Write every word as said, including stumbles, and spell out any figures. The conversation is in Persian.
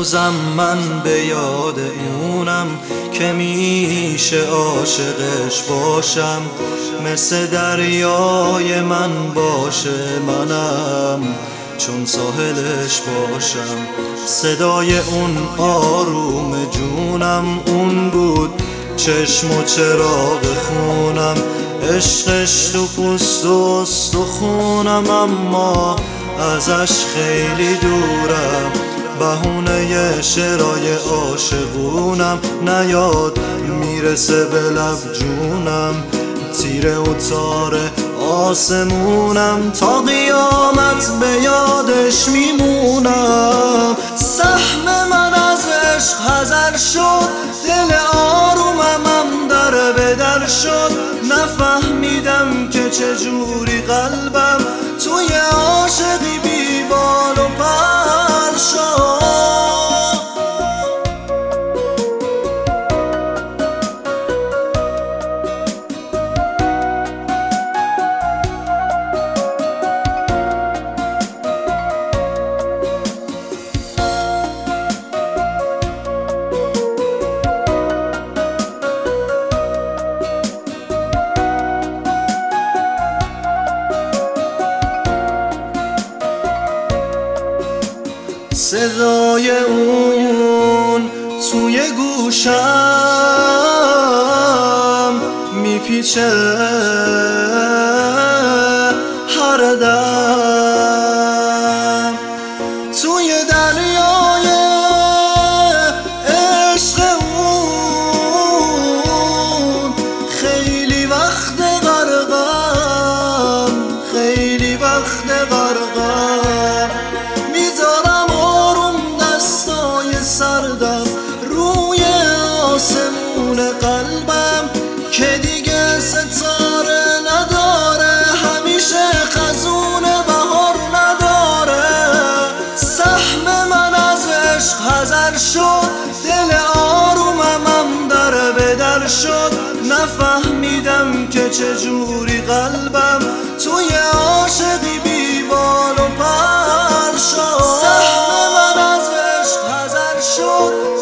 هنوزم من به یاد اونم که میشه عاشقش باشم، مثل دریای من باشه منم چون ساحلش باشم. صدای اون آروم جونم اون بود، چشم و چراغ خونم، عشقش تو پوست و استخونم، اما ازش خیلی دورم. بهونه شعرهای عاشقونم نیاد میرسه به لب جونم، تیره و تاره آسمونم تا قیامت به یادش میمونم. سهم من از عشق حذر شد، دل آرومم در به در شد، نفهمیدم که چجوری قلبم توی عاشقی بی بال و پر شد. صدای اون توی گوشم میپیچه هر دم، توی دریای عشق اون خیلی وقت غرقم، خیلی وقت غرقم. سردم روی آسمون قلبم که دیگه ستاره نداره، همیشه خزون بهار نداره. سهم من از عشق حذر شد، دل آرومم در به در شد، نفهمیدم که چجوری قلبم توی عاشقی بی بال و پر شد. سهم من از عشق حذر شد،